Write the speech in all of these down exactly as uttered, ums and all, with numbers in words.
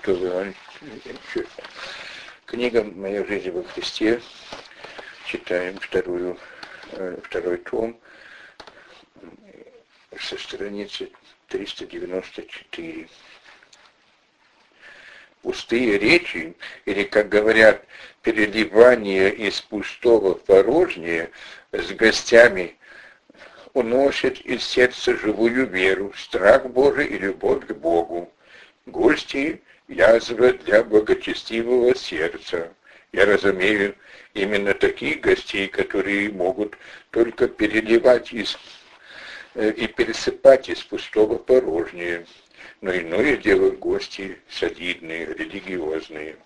Что вы, книга «Моя жизнь во Христе», читаем вторую, второй том, со страницы триста девяносто четыре. Пустые речи, или, как говорят, переливание из пустого в порожнее, с гостями уносит из сердца живую веру, страх Божий и любовь к Богу. Гости — язва для благочестивого сердца. Я разумею именно таких гостей, которые могут только переливать из, э, и пересыпать из пустого в порожнее. Но иное дело гости солидные, религиозные.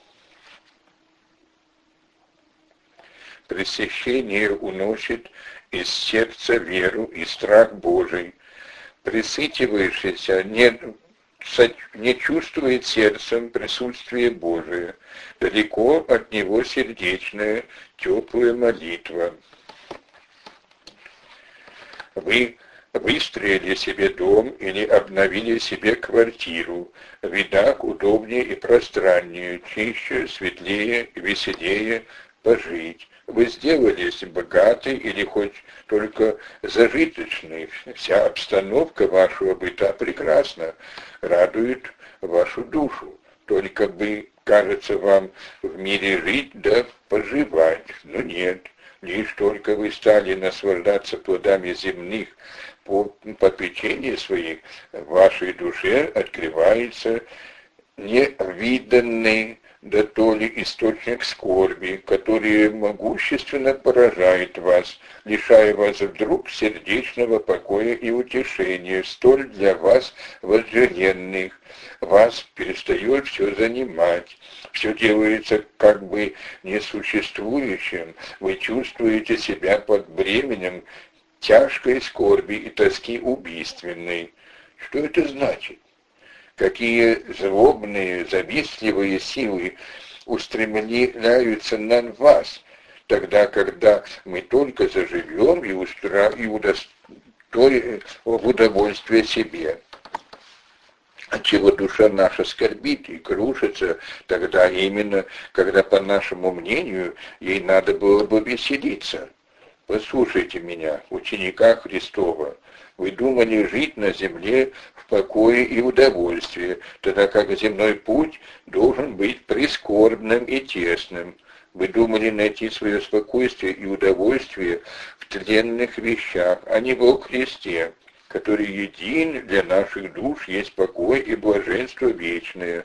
Пресыщение уносит из сердца веру и страх Божий. Пресытивающийся не, не чувствует сердцем присутствие Божие. Далеко от него сердечная, теплая молитва. Вы выстроили себе дом или обновили себе квартиру. В видах удобнее и пространнее, чище, светлее, веселее пожить. Вы сделались богаты или хоть только зажиточны. Вся обстановка вашего быта прекрасна, радует вашу душу. Только бы, кажется вам, в мире жить да поживать. Но нет, лишь только вы стали наслаждаться плодами земных по попечению своих, в вашей душе открывается невиданный да то ли источник скорби, который могущественно поражает вас, лишая вас вдруг сердечного покоя и утешения, столь для вас вожделенных. Вас перестает все занимать, все делается как бы несуществующим, вы чувствуете себя под бременем тяжкой скорби и тоски убийственной. Что это значит? Какие злобные, завистливые силы устремляются на вас, тогда, когда мы только заживем и, устра... и удостоим в удовольствие себе. Отчего душа наша скорбит и крушится, тогда именно, когда, по нашему мнению, ей надо было бы веселиться. Послушайте меня, ученика Христова. Вы думали жить на земле в покое и удовольствии, тогда как земной путь должен быть прискорбным и тесным. Вы думали найти свое спокойствие и удовольствие в тленных вещах, а не во Христе, который един для наших душ есть покой и блаженство вечное.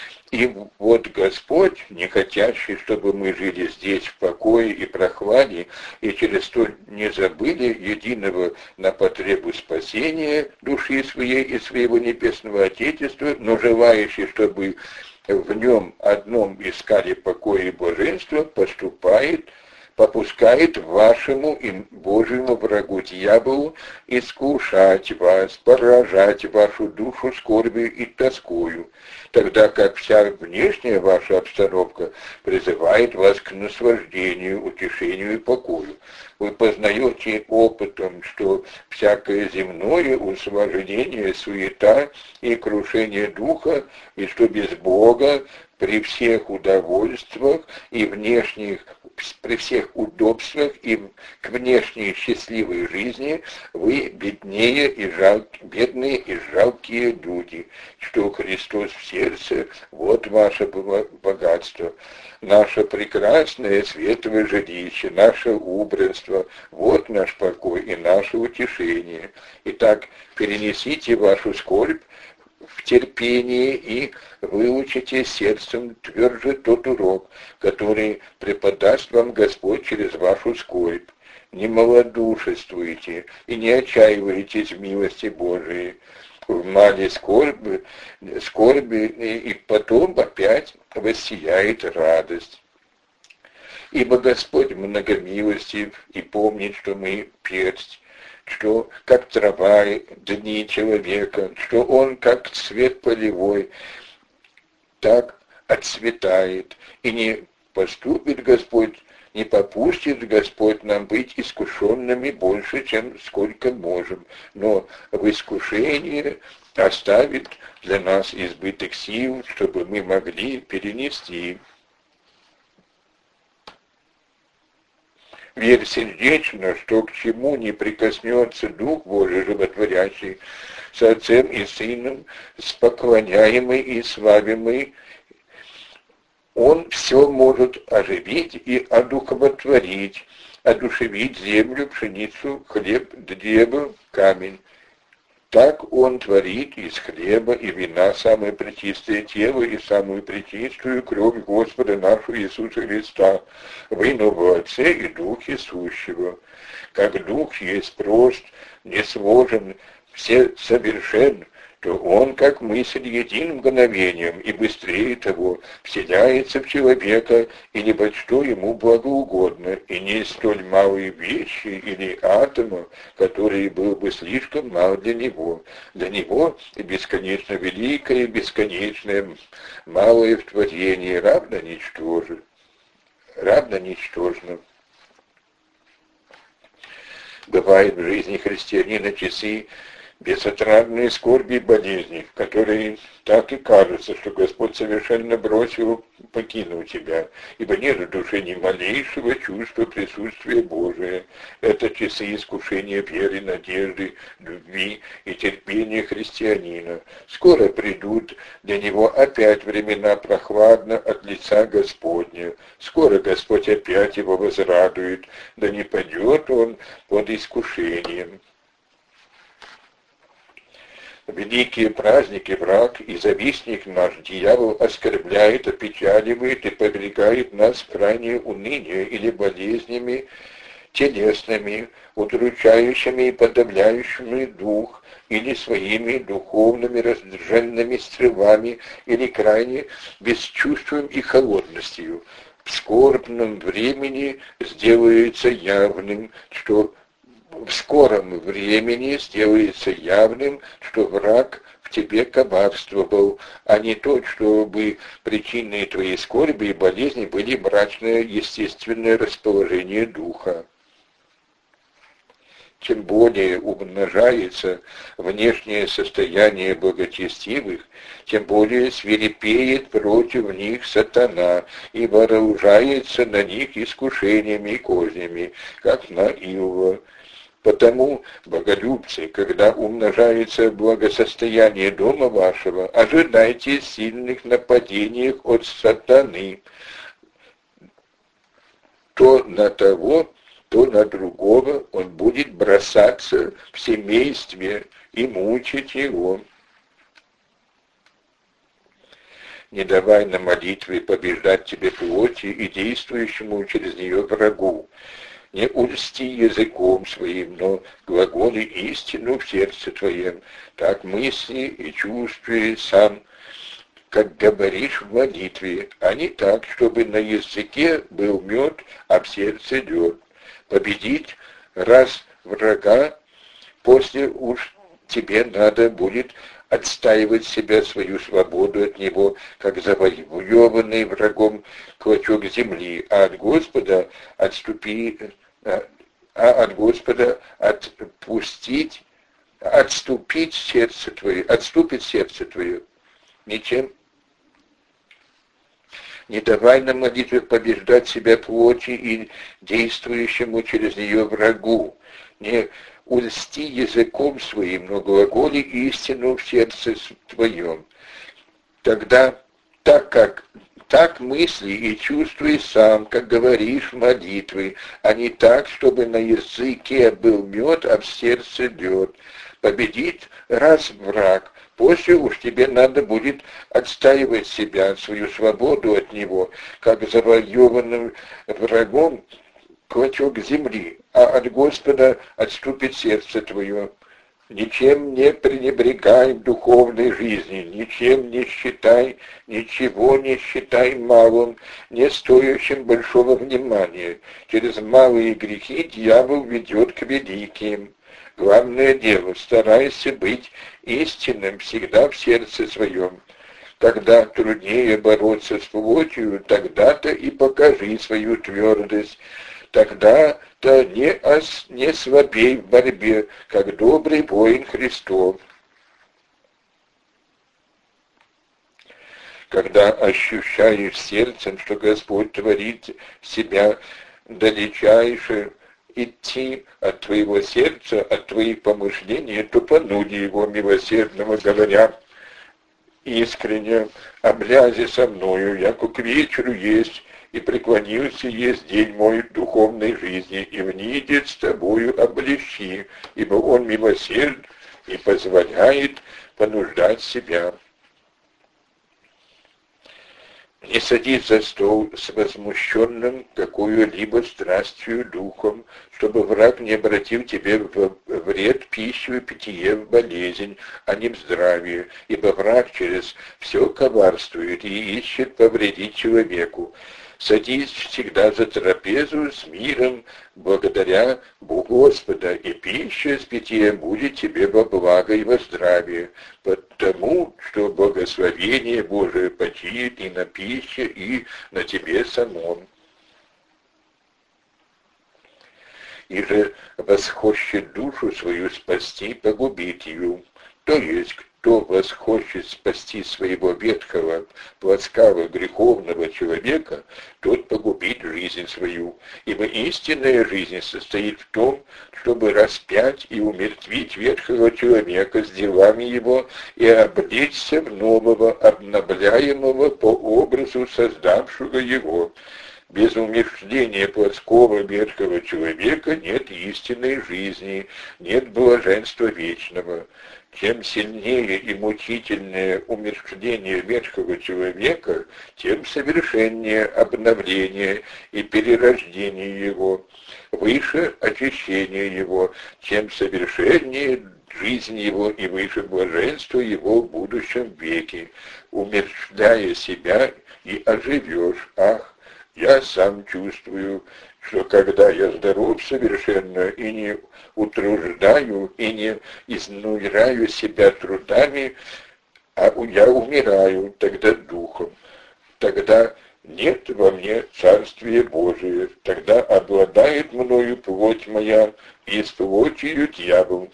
И вот Господь, не хотящий, чтобы мы жили здесь в покое и прохладе, и через то не забыли единого на потребу спасения души своей и своего небесного Отечества, но желающий, чтобы в нем одном искали покоя и блаженства, поступает, попускает вашему и Божьему врагу дьяволу искушать вас, поражать вашу душу скорбью и тоскою, тогда как вся внешняя ваша обстановка призывает вас к наслаждению, утешению и покою. Вы познаете опытом, что всякое земное усложнение, суета и крушение духа, и что без Бога при всех удовольствиях и внешних, при всех удобствах и к внешней счастливой жизни вы беднее и жал, бедные и жалкие люди, что Христос в сердце, вот ваше богатство, наше прекрасное светлое жилище, наше убранство, вот наш покой и наше утешение. Итак, перенесите вашу скорбь в терпении и выучите сердцем тверже тот урок, который преподаст вам Господь через вашу скорбь. Не малодушествуйте и не отчаивайтесь в милости Божией. В мале скорби, скорби и потом опять воссияет радость. Ибо Господь многомилостив и помнит, что мы персть, что как трава дни человека, что он как цвет полевой, так отцветает, и не поступит Господь не попустит Господь нам быть искушенными больше, чем сколько можем, но в искушении оставит для нас избыток сил, чтобы мы могли перенести. Верь сердечно, что к чему не прикоснется Дух Божий животворящий, с Отцем и Сыном, с поклоняемый и славимый, Он все может оживить и одухотворить, одушевить землю, пшеницу, хлеб, древо, камень. Так Он творит из хлеба и вина самое пречистое тело и самую пречистую кровь Господа нашего Иисуса Христа, вину в Отце и Духе Сущего. Как Дух есть прост, не сложен, все совершен, то Он, как мысль, единым мгновением и быстрее того, вселяется в человека, и ни во что ему благоугодно, и не столь малые вещи или атома, которые был бы слишком мал для него. Для него и бесконечно великое, бесконечное, малое в творении равно ничтожно. Равно ничтожно. Бывает в жизни христианина часы безотрадные скорби и болезни, которые так и кажется, что Господь совершенно бросил, покинул тебя, ибо нет в душе ни малейшего чувства присутствия Божия. Это часы искушения веры, надежды, любви и терпения христианина. Скоро придут для него опять времена прохладно от лица Господня. Скоро Господь опять его возрадует, да не падет он под искушением. Великие праздники враг и завистник наш, дьявол, оскорбляет, опечаливает и повергает нас в крайнее уныние или болезнями телесными, удручающими и подавляющими дух, или своими духовными раздраженными стрелами, или крайне бесчувствием и холодностью. В скорбном времени сделается явным, что в скором времени сделается явным, что враг в тебе коварствовал, а не то, чтобы причиной твоей скорби и болезни были мрачное естественное расположение духа. Чем более умножается внешнее состояние благочестивых, тем более свирепеет против них сатана и вооружается на них искушениями и кознями, как на Иова. Потому, боголюбцы, когда умножается благосостояние дома вашего, ожидайте сильных нападений от сатаны, то на того, то на другого он будет бросаться в семействе и мучить его. Не давай на молитве побеждать тебе плоти и действующему через нее врагу. Не ульсти языком своим, но глаголи истину в сердце твоем. Так мысли и чувствуй сам, как говоришь в молитве, а не так, чтобы на языке был мед, а в сердце лед. Победить раз врага, после уж тебе надо будет отстаивать себя, свою свободу от него, как завоеванный врагом клочок земли, а от Господа отступи, а от Господа отпустить, отступить сердце твое, отступит сердце твое. Ничем не давай на молитве побеждать себя плоти и действующему через нее врагу. Не ульсти языком своим, но глаголи истину в сердце твоем. Тогда, так как так мысли и чувствуй сам, как говоришь в молитве, а не так, чтобы на языке был мед, а в сердце лед. Победит раз враг, после уж тебе надо будет отстаивать себя, свою свободу от него, как завоеванным врагом клочок земли, а от Господа отступит сердце твое. Ничем не пренебрегай в духовной жизни, ничем не считай, ничего не считай малым, не стоящим большого внимания. Через малые грехи дьявол ведет к великим. Главное дело, старайся быть истинным всегда в сердце своем. когда труднее бороться с плотью, тогда-то и покажи свою твердость. Тогда-то не, ос, не слабей в борьбе, как добрый воин Христов. Когда ощущаешь сердцем, что Господь творит себя далечайше, идти от твоего сердца, от твоих помышлений, то понуди его милосердного, говоря искренне, облязи со мною, яко к вечеру есть, и преклонился есть день мой духовной жизни, и внидет с тобою облещи, ибо он милосерд и позволяет понуждать себя. Не садись за стол с возмущенным какую-либо страстью духом, чтобы враг не обратил тебе в вред пищу и питье в болезнь, а не в здравие, ибо враг через все коварствует и ищет повредить человеку. Садись всегда за трапезу с миром, благодаря Богу Господа, и пища с питьем будет тебе во благо и во здравие, потому что благословение Божие почиет и на пище, и на тебе самом. И же восхочет душу свою спасти, погубить ее. То есть, кто восхочет спасти своего ветхого, плотского, греховного человека, тот погубит жизнь свою. Ибо истинная жизнь состоит в том, чтобы распять и умертвить ветхого человека с делами его и облечься в нового, обновляемого по образу создавшего его. Без умерщвления плотского ветхого человека нет истинной жизни, нет блаженства вечного. Чем сильнее и мучительнее умерщвление ветхого человека, тем совершеннее обновление и перерождение его, выше очищение его, тем совершеннее жизнь его и выше блаженство его в будущем веке. Умерщвляя себя и оживешь, ах, я сам чувствую, что когда я здоров совершенно и не утруждаю, и не изнуряю себя трудами, а я умираю тогда духом. Тогда нет во мне Царствия Божия, тогда обладает мною плоть моя, и с плотью дьявол.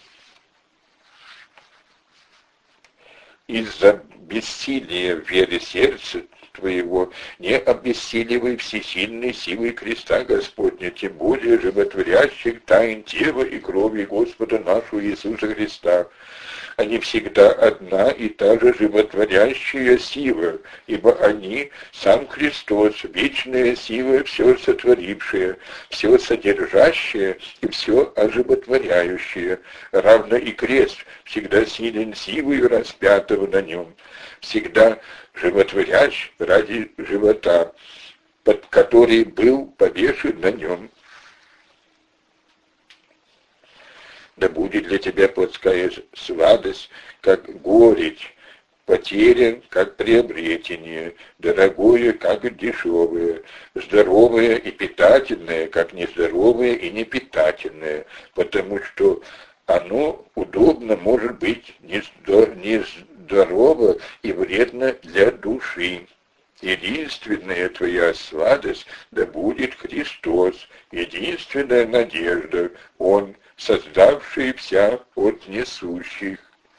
Из-за бессилия веры сердца твоего не обессиливай всесильной силой креста Господня, тем более животворящих тайн тела и крови Господа нашего Иисуса Христа. Они всегда одна и та же животворящая сила, ибо они сам Христос, вечная сила, все сотворившая, все содержащее и все оживотворяющее, равно и крест всегда силен силою распятого на нем, всегда животворящ ради живота, под который был повешен на нем. Да будет для тебя плотская сладость, как горечь, потеря, как приобретение, дорогое, как дешевое, здоровое и питательное, как нездоровое и непитательное, потому что оно удобно может быть нездорово и вредно для души. Единственная твоя сладость да будет Христос, единственная надежда, Он, создавший вся от несущих.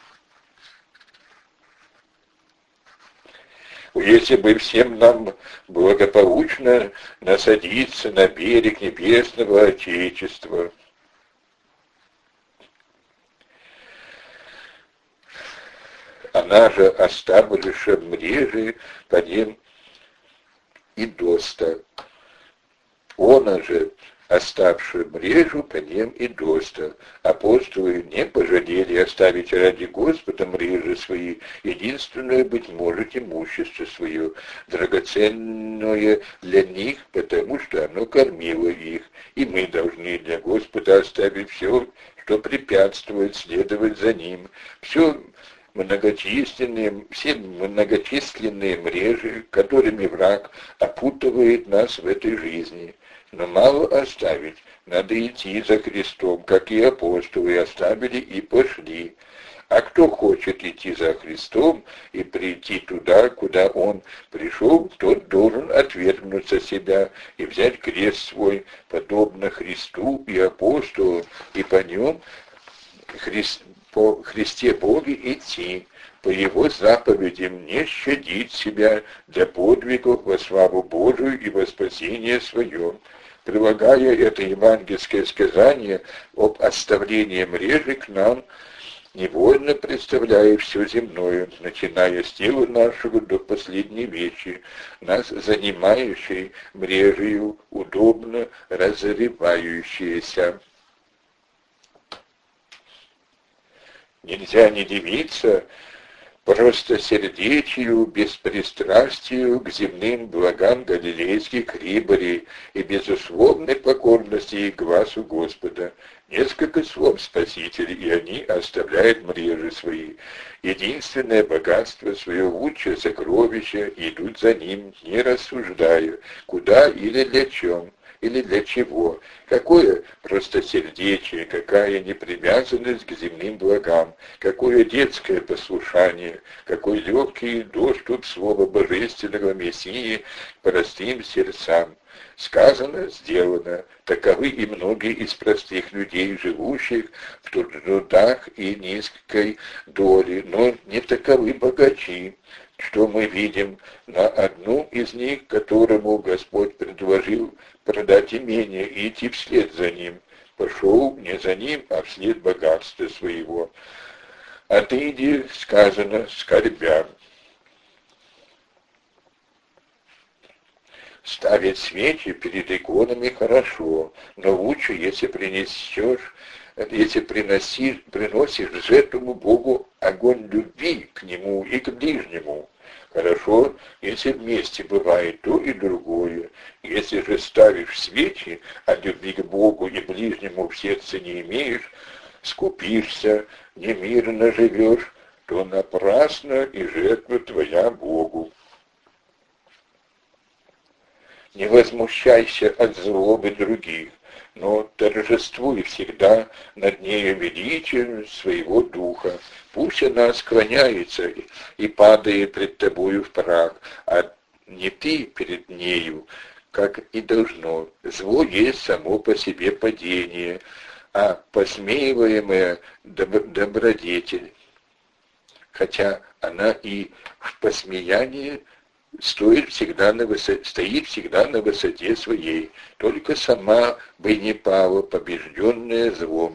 Если бы всем нам благополучно насадиться на берег небесного Отечества, она же оставлюша мрежи по ним и доста. Она же оставши мрежу по ним и доста. Апостолы не пожалели оставить ради Господа мрежи свои, единственное, быть может, имущество свое, драгоценное для них, потому что оно кормило их. И мы должны для Господа оставить все, что препятствует следовать за Ним, все многочисленные, все многочисленные мрежи, которыми враг опутывает нас в этой жизни. Но мало оставить, надо идти за Христом, как и апостолы оставили и пошли. А кто хочет идти за Христом и прийти туда, куда Он пришел, тот должен отвергнуться себя и взять крест свой, подобно Христу и апостолу, и по нем, Христ, по Христе Боге идти, по Его заповедям не щадить себя для подвигов во славу Божию и во спасение свое. Прилагая это евангельское сказание об оставлении мрежи к нам, невольно представляя все земное, начиная с тела нашего до последней вещи, нас занимающей мрежею, удобно разрывающейся. Нельзя не дивиться просто сердечию, беспристрастию к земным благам галилейских рибарей и безусловной покорности и глазу Господа. Несколько слов Спасителя, и они оставляют мрежи свои. Единственное богатство, свое лучшее сокровище, идут за ним, не рассуждая, куда или для чем, или для чего. Какое простосердечие, какая непривязанность к земным благам, какое детское послушание, какой легкий доступ Слова Божественного Мессии к простым сердцам. Сказано, сделано. Таковы и многие из простых людей, живущих в трудах и низкой доле, но не таковы богачи, что мы видим на одну из них, которому Господь предложил продать имение и идти вслед за ним. Пошел не за ним, а вслед богатства своего. Отойди, сказано, скорбя. Ставить свечи перед иконами хорошо, но лучше, если принесешь, если приносишь, приносишь жертву Богу огонь любви к Нему и к ближнему. Хорошо, если вместе бывает то и другое. Если же ставишь свечи, а любви к Богу и ближнему в сердце не имеешь, скупишься, немирно живешь, то напрасно и жертва твоя Богу. Не возмущайся от злобы других, но торжествуй всегда над нею величием своего духа. Пусть она склоняется и падает пред тобою в прах, а не ты перед нею, как и должно. Зло есть само по себе падение, а посмеиваемая добродетель, хотя она и в посмеянии стоит всегда на высоте, стоит всегда на высоте своей, только сама бы не пала, побежденная злом.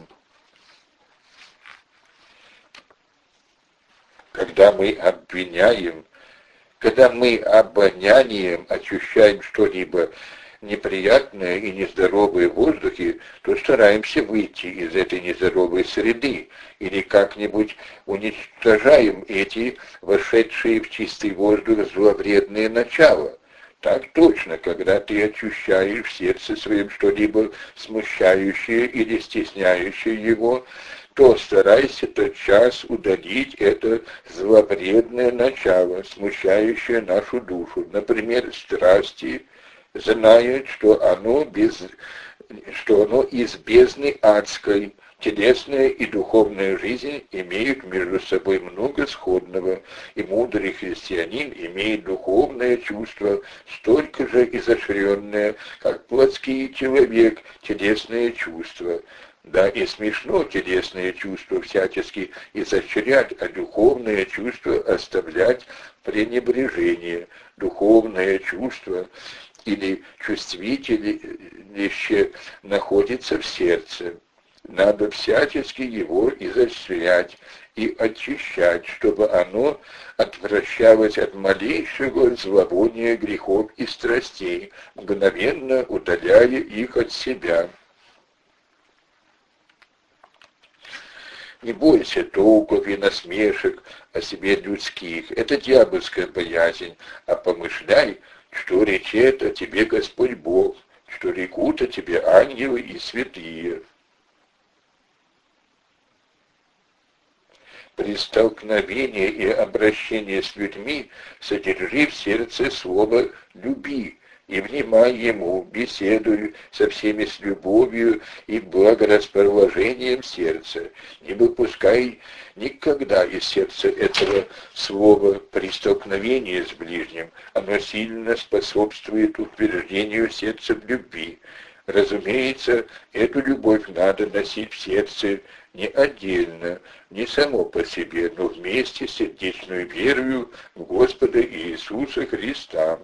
Когда мы обвиняем, когда мы обонянием ощущаем что-либо неприятное и нездоровое в воздухе, то стараемся выйти из этой нездоровой среды или как-нибудь уничтожаем эти вошедшие в чистый воздух зловредные начала. Так точно, когда ты ощущаешь в сердце своем что-либо смущающее или стесняющее его, то старайся тотчас удалить это зловредное начало, смущающее нашу душу, например, страсти, зная, что оно, без, что оно из бездны адской. Телесная и духовная жизнь имеют между собой много сходного, и мудрый христианин имеет духовное чувство, столько же изощренное, как плотский человек, телесное чувство. Да, и смешно телесное чувство всячески изощрять, а духовное чувство оставлять пренебрежение. Духовное чувство или чувствительное находится в сердце. Надо всячески его изощрять и очищать, чтобы оно отвращалось от малейшего зловония грехов и страстей, мгновенно удаляя их от себя. Не бойся толков и насмешек о себе людских, это дьявольская боязнь, а помышляй, что речет о тебе Господь Бог, что рекут о тебе ангелы и святые. При столкновении и обращении с людьми содержи в сердце слово «люби», и внимай ему, беседуй со всеми с любовью и благорасположением сердца. Не выпускай никогда из сердца этого слова при столкновении с ближним. Оно сильно способствует утверждению сердца в любви. Разумеется, эту любовь надо носить в сердце не отдельно, не само по себе, но вместе с сердечной верою в Господа Иисуса Христа.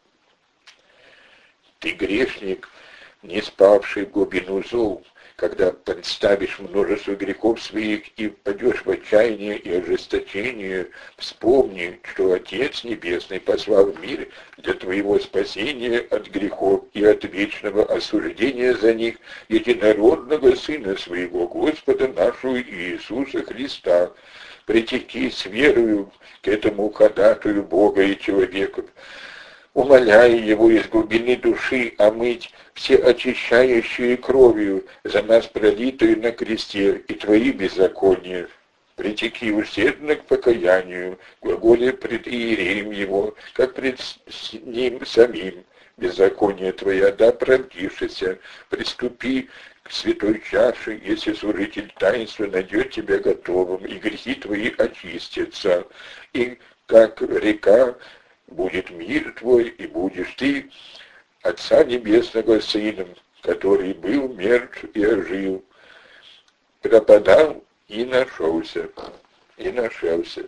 Ты грешник, не спавший в глубину зол, когда представишь множество грехов своих и впадешь в отчаяние и ожесточение, вспомни, что Отец Небесный послал в мир для твоего спасения от грехов и от вечного осуждения за них единородного Сына Своего, Господа нашего Иисуса Христа. Притеки с верою к этому ходатаю Бога и человека, умоляя его из глубины души омыть все очищающие кровью за нас пролитую на кресте и твои беззакония. Притеки усердно к покаянию, глаголе пред Иереем его, как пред ним самим. Беззаконие твоя, да оправдившися, приступи к святой чаше, если служитель таинства найдет тебя готовым, и грехи твои очистятся, и как река будет мир твой, и будешь ты Отца Небесного Сыном, который был мертв и ожил, пропадал и нашелся, и нашелся.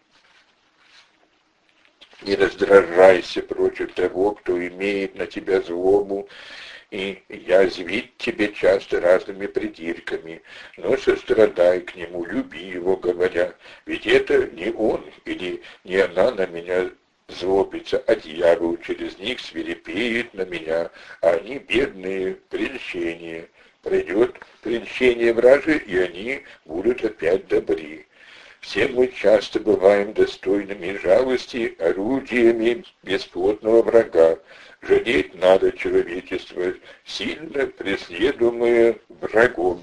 Не раздражайся против того, кто имеет на тебя злобу, и язвит тебе часто разными придирками, но сострадай к нему, люби его, говоря, ведь это не он или не она на меня злобится, а дьявол через них свирепеет на меня, а они бедные, прельщение. Придет прельщение враже, и они будут опять добры. Все мы часто бываем достойными жалости, орудиями бесплотного врага. Жалеть надо человечество, сильно преследуемое врагом.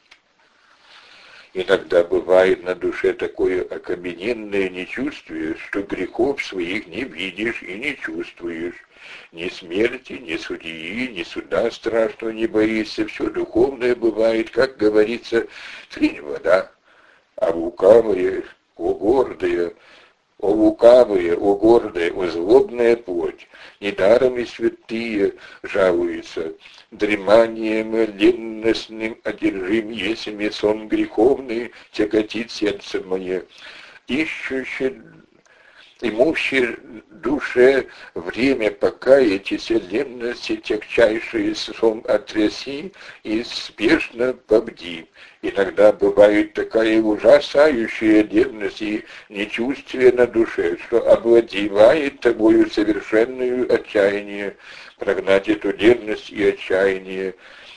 Иногда бывает на душе такое окамененное нечувствие, что грехов своих не видишь и не чувствуешь. Ни смерти, ни судьи, ни суда страшного не боишься, все духовное бывает, как говорится, тринь вода. А лукавые, о гордые, о лукавые, о гордые, о злобная плоть, недаром и святые жалуются, дреманием ленностным одержим, если сон греховный тяготит сердце мое, ищущий, имущий душе время покаятись, ленности тягчайшие сон отряси и спешно побди. Иногда бывает такая ужасающая ревность и нечувствие на душе, что овладевает тобою совершенную отчаяние. Прогнать эту ревность и отчаяние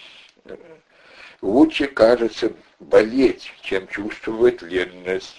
лучше, кажется, болеть, чем чувствовать ленность.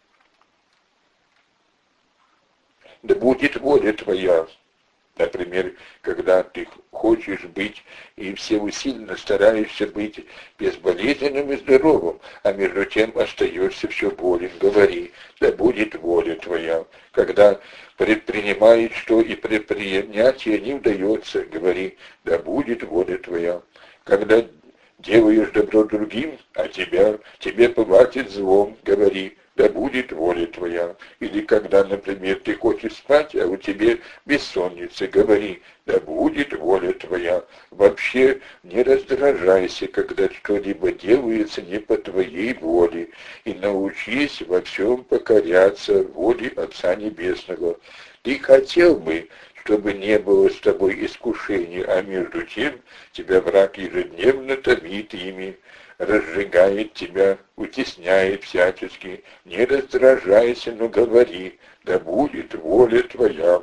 Да будет воля твоя. Например, когда ты хочешь быть и всеусильно стараешься быть безболезненным и здоровым, а между тем остаешься все болен, говори, да будет воля твоя. Когда предпринимаешь что и предпринятие не удается, говори, да будет воля твоя. Когда делаешь добро другим, а тебя, тебе платит злом, говори, да будет воля твоя. Или когда, например, ты хочешь спать, а у тебя бессонница, говори, да будет воля твоя. Вообще не раздражайся, когда что-либо делается не по твоей воле, и научись во всем покоряться воле Отца Небесного. Ты хотел бы, чтобы не было с тобой искушений, а между тем тебя враг ежедневно томит ими, разжигает тебя, утесняет всячески. Не раздражайся, но говори, да будет воля твоя.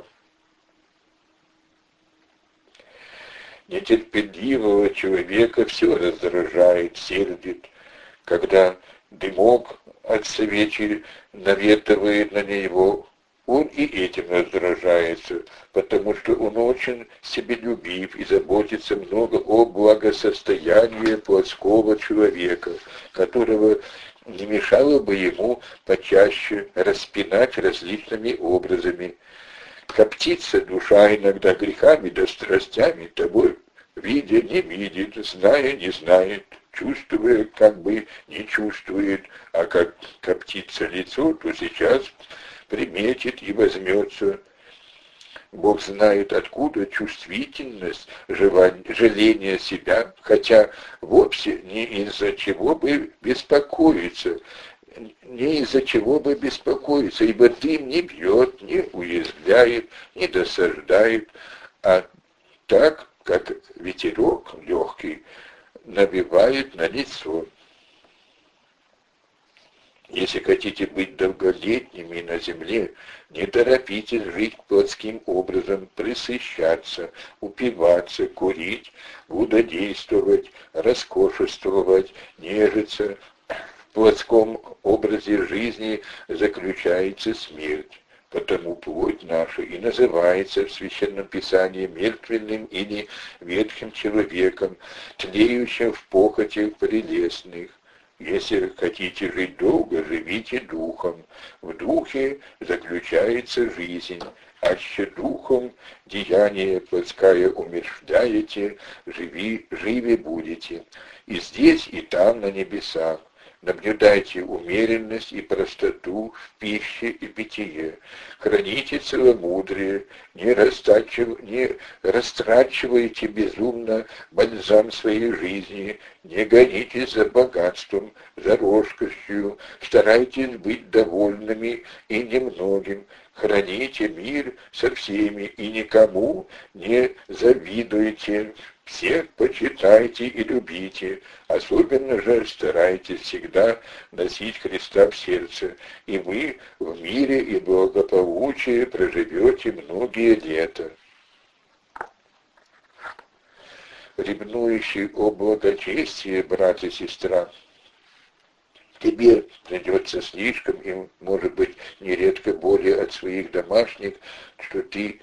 Нетерпеливого человека все раздражает, сердит, когда дымок от свечи наветывает на него. Он и этим раздражается, потому что он очень себелюбив и заботится много о благосостоянии плотского человека, которого не мешало бы ему почаще распинать различными образами. коптится душа иногда грехами да страстями, того видя не видит, зная не знает, чувствуя как бы не чувствует, а как коптится лицо, то сейчас приметит и возьмется. Бог знает откуда чувствительность, жаление себя, хотя вовсе не из-за чего бы беспокоиться, не из-за чего бы беспокоиться, ибо дым не бьет, не уязвляет, не досаждает, а так, как ветерок легкий навевает на лицо. Если хотите быть долголетними на земле, не торопитесь жить плотским образом, пресыщаться, упиваться, курить, блудодействовать, роскошествовать, нежиться. В плотском образе жизни заключается смерть. Потому плоть наша и называется в Священном Писании мертвенным или ветхим человеком, тлеющим в похотях прелестных. Если хотите жить долго, живите духом. В духе заключается жизнь, аще духом деяние плотское умерщвляете, живи, живи будете. И здесь, и там, на небесах. Наблюдайте умеренность и простоту в пище и питье. Храните целомудрие, не, растачив... не растрачивайте безумно бальзам своей жизни, не гонитесь за богатством, за роскошью, старайтесь быть довольными и немногим. Храните мир со всеми и никому не завидуйте. Всех почитайте и любите, особенно же старайтесь всегда носить Христа в сердце, и вы в мире и благополучии проживете многие лета. Ревнующий о благочестии, брат и сестра, тебе придется слишком, и, может быть, нередко более от своих домашних, что ты...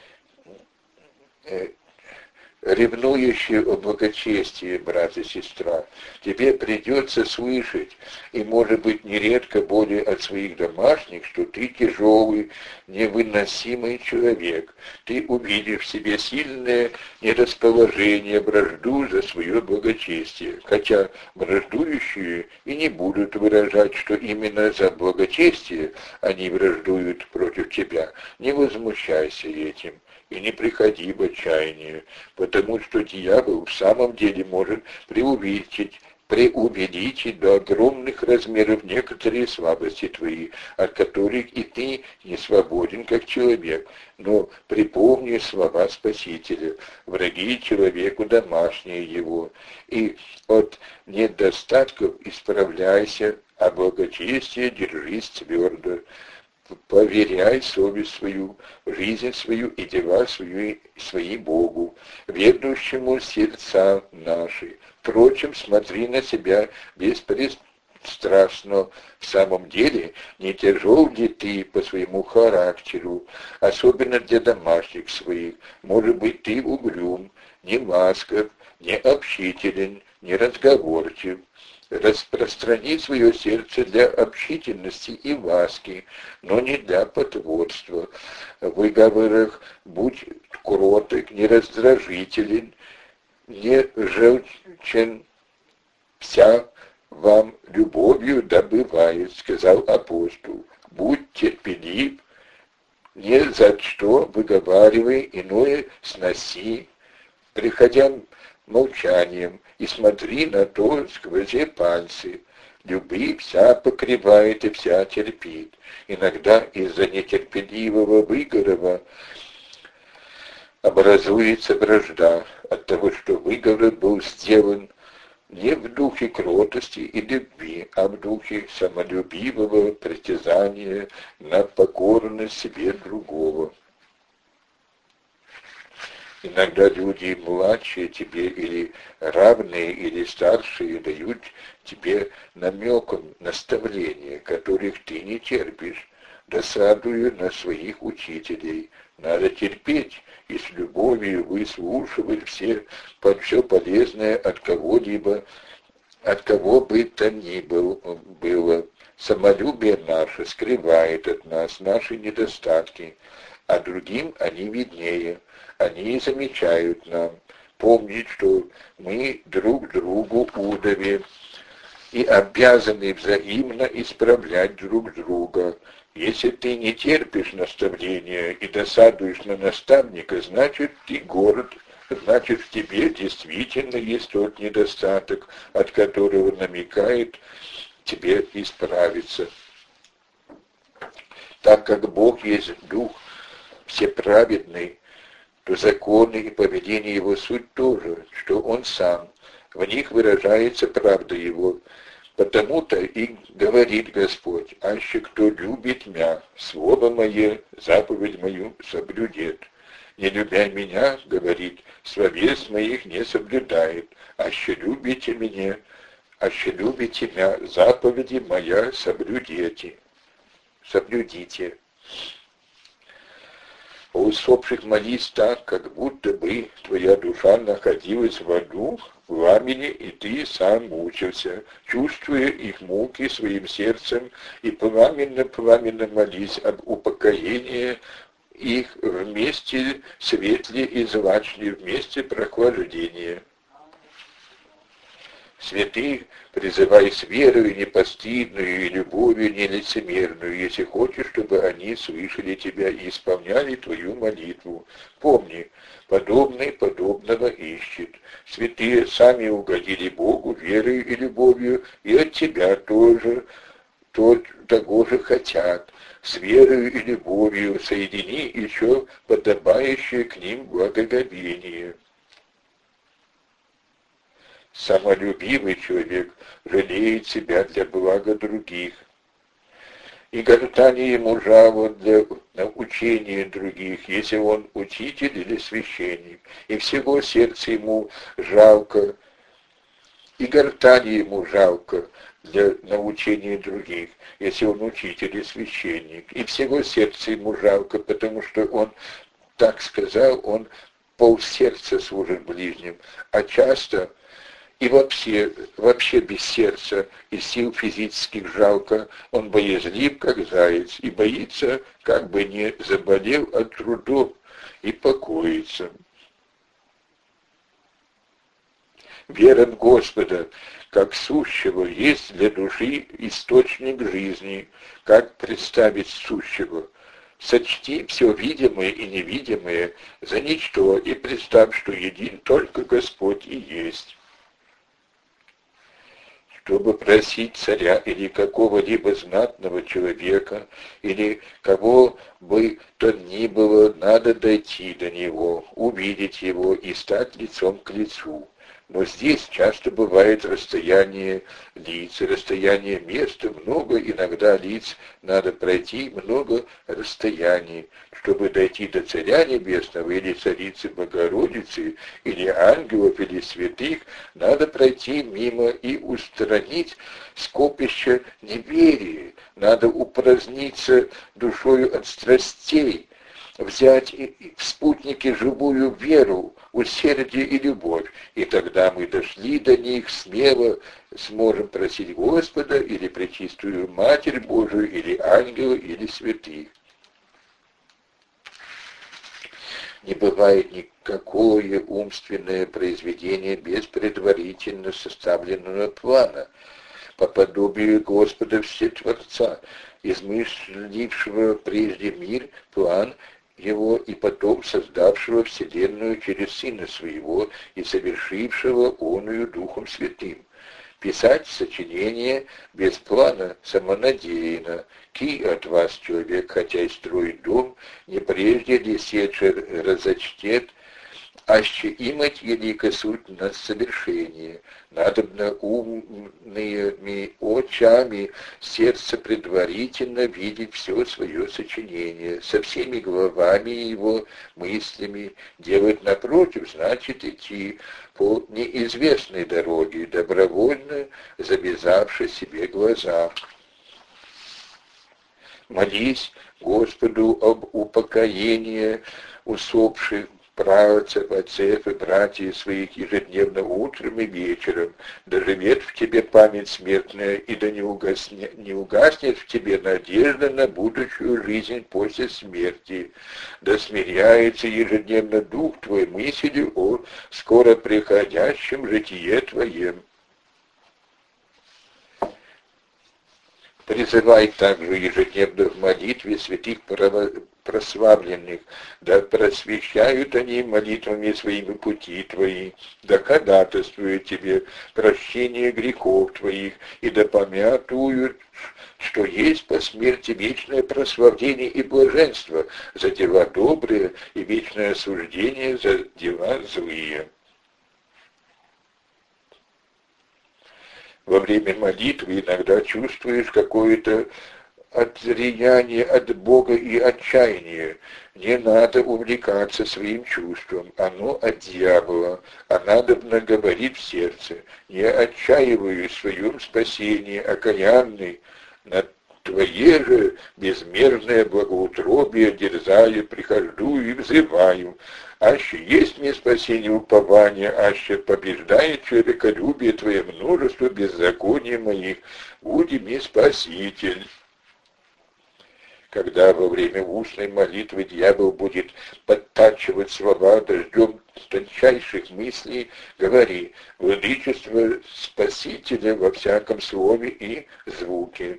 Э, ревнующий о благочестии, брат и сестра, тебе придется слышать, и, может быть, нередко более от своих домашних, что ты тяжелый, невыносимый человек. Ты увидишь в себе сильное нерасположение, вражду за свое благочестие, хотя враждующие и не будут выражать, что именно за благочестие они враждуют против тебя. Не возмущайся этим. И не приходи в отчаяние, потому что дьявол в самом деле может преувеличить, преувеличить до огромных размеров некоторые слабости твои, от которых и ты не свободен как человек. Но припомни слова Спасителя: враги человеку домашние его, и от недостатков исправляйся, а благочестие держись твердо. Поверяй совесть свою, жизнь свою и дела свою, свои Богу, ведущему сердца наши. Впрочем, смотри на себя беспристрастно. В самом деле, не тяжел ли ты по своему характеру, особенно для домашних своих? Может быть, ты угрюм, не ласков, не общителен, не разговорчив. Распространи свое сердце для общительности и ласки, но не для потворства. В выговорах будь кроток, не раздражителен, не желчен, вся вам любовью добывает, сказал апостол. Будь терпелив, не за что выговаривай, иное сноси, приходя молчанием, и смотри на то сквозь пальцы. Любви вся покрывает и вся терпит. Иногда из-за нетерпеливого выговора образуется вражда от того, что выговор был сделан не в духе кротости и любви, а в духе самолюбивого притязания на покорность себе другого. Иногда люди младшие тебе или равные, или старшие дают тебе намеком наставления, которых ты не терпишь, досадуя на своих учителей. Надо терпеть и с любовью выслушивать все, под все полезное от кого-либо, от кого бы то ни было. Самолюбие наше скрывает от нас наши недостатки, а другим они виднее. Они замечают нам. Помнить, что мы друг другу удови и обязаны взаимно исправлять друг друга. Если ты не терпишь наставления и досадуешь на наставника, значит, ты горд, значит, в тебе действительно есть тот недостаток, от которого намекает тебе исправиться. Так как Бог есть Дух всеправедный, то законы и поведение Его суть тоже, что Он сам. В них выражается правда Его. Потому-то и говорит Господь: «Аще кто любит Мя, слово Мое, заповедь Мою соблюдет. Не любя Меня, говорит, словес Моих не соблюдает. Аще любите Меня, аще любите Мя, заповеди Моя соблюдете». Соблюдите. У усопших молись так, как будто бы твоя душа находилась в аду, в пламени, и ты сам мучился, чувствуя их муки своим сердцем, и пламенно-пламенно молись об упокоении их вместе светле и злачнее, вместе прохлаждения. Святых призывай с верою непостыдную и любовью нелицемерную, если хочешь, чтобы они слышали тебя и исполняли твою молитву. Помни, подобный подобного ищет. Святые сами угодили Богу верою и любовью, и от тебя тоже, тот, того же хотят. С верою и любовью соедини еще подобающее к ним благоговение. Самолюбивый человек жалеет себя для блага других, и гортани ему жало для научения других, если он учитель или священник, и всего сердца ему жалко, и гортани ему жалко для научения других, если он учитель и священник, и всего сердца ему жалко, потому что он, так сказал, он полсердца служит ближним, а часто и вообще, вообще без сердца и сил физических жалко, он боязлив, как заяц, и боится, как бы не заболел от трудов, и покоится. Вера в Господа, как сущего, есть для души источник жизни, как представить сущего. Сочти все видимое и невидимое за ничто, и представь, что един только Господь и есть. Чтобы просить царя или какого-либо знатного человека, или кого бы то ни было, надо дойти до него, увидеть его и стать лицом к лицу. Но здесь часто бывает расстояние лиц, расстояние места, много иногда лиц, надо пройти много расстояний. Чтобы дойти до Царя Небесного или Царицы Богородицы, или ангелов, или святых, надо пройти мимо и устранить скопище неверия, надо упраздниться душою от страстей, взять в спутники живую веру, усердие и любовь, и тогда мы дошли до них, смело сможем просить Господа или Пречистую Матерь Божию, или ангела, или святых. Не бывает никакое умственное произведение без предварительно составленного плана, по подобию Господа Всетворца, измыслившего прежде мир, план его и потом создавшего вселенную через Сына Своего и совершившего оную Духом Святым. Писать сочинение без плана самонадеянно. Ки от вас человек, хотя и строит дом, не прежде ли сеча разочтет, аще имать велика суть на совершение. Надобно умными очами сердце предварительно видеть все свое сочинение, со всеми главами его, мыслями. Делать напротив, значит идти по неизвестной дороге, добровольно завязавши себе глаза. Молись Господу об упокоении усопших, праотцев, отцев и братьев своих ежедневно утром и вечером, да живет в тебе память смертная, и да не угаснет, не угаснет в тебе надежда на будущую жизнь после смерти, да смиряется ежедневно дух твой мыслью о скоро приходящем житие твоем. Призывай также ежедневно в молитве святых прославленных, да просвещают они молитвами своими пути твои, да ходатайствуют тебе прощение грехов твоих, и да помятуют, что есть по смерти вечное прославление и блаженство за дела добрые и вечное осуждение за дела злые. Во время молитвы иногда чувствуешь какое-то отзряние от Бога и отчаяние. Не надо увлекаться своим чувством, оно от дьявола, а надобно говорить в сердце. Не отчаиваюсь в своем спасении, окаянный, на Твое же безмерное благоутробие дерзаю, прихожу и взываю. Аще есть мне спасение упования, аще побеждает человеколюбие Твое множество беззаконий моих, буди мне спаситель. Когда во время устной молитвы дьявол будет подтачивать слова дождем тончайших мыслей, говори: «Владычество Спасителя во всяком слове и звуке».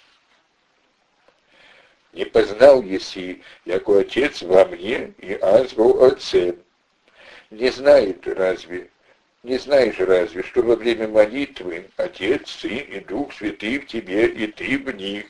Не познал еси, яко Отец во мне, и аз во Отце. Не знает разве, не знаешь разве, что во время молитвы Отец, Сын и Дух Святый в тебе, и ты в них.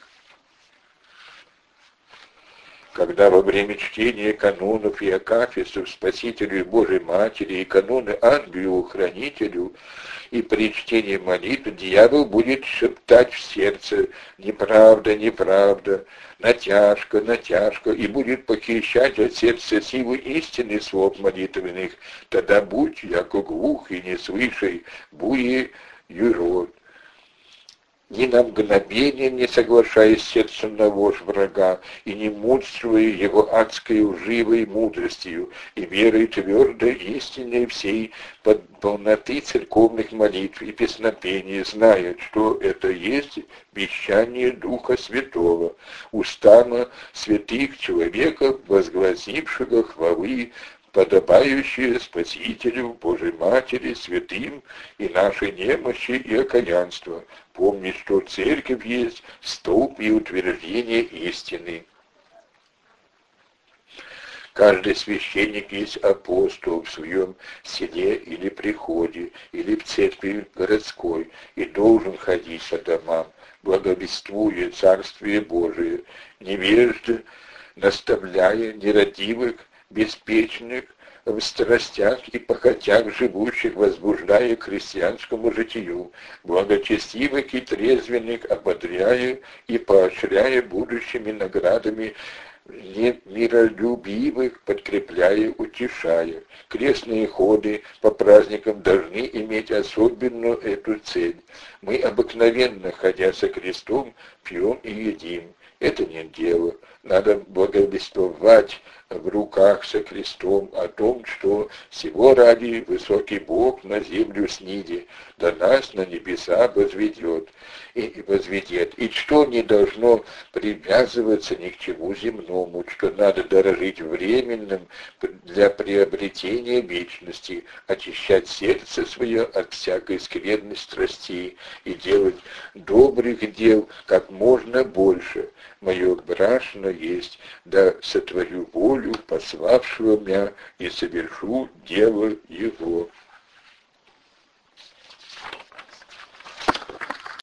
Когда во время чтения канонов и акафистов Спасителю и Божьей Матери, и каноны Ангелу-Хранителю, и при чтении молитвы дьявол будет шептать в сердце: «Неправда, неправда», «Натяжка, натяжка», и будет похищать от сердца силу истины слов молитвенных. Тогда будь, яко глух и не слышай, буе юрод. Ни на мгновение не соглашаясь с сердцем на ложь врага, и не мудствуя его адской лживой мудростью, и верой твердой истинной всей под полноты церковных молитв и песнопений, зная, что это есть вещание Духа Святого, устама святых человеков, возгласившего хвалы, подобающие Спасителю, Божьей Матери, святым и нашей немощи и окаянства. Помни, что Церковь есть столб и утверждение истины. Каждый священник есть апостол в своем селе или приходе, или в церкви городской, и должен ходить по домам, благовествуя Царствие Божие, невежды, наставляя нерадивых, беспечных, в страстях и похотях живущих, возбуждая к христианскому житию, благочестивых и трезвенных ободряя и поощряя будущими наградами, миролюбивых подкрепляя, утешая. Крестные ходы по праздникам должны иметь особенную эту цель. Мы обыкновенно, ходя со крестом, пьем и едим. Это не дело. Надо благовествовать в руках со крестом о том, что всего ради высокий Бог на землю сниди, да нас на небеса возведет и возведет, и что не должно привязываться ни к чему земному, что надо дорожить временным для приобретения вечности, очищать сердце свое от всякой скверной страсти и делать добрых дел как можно больше. Мое гражданство есть, да сотворю волю пославшего меня и совершу дело его.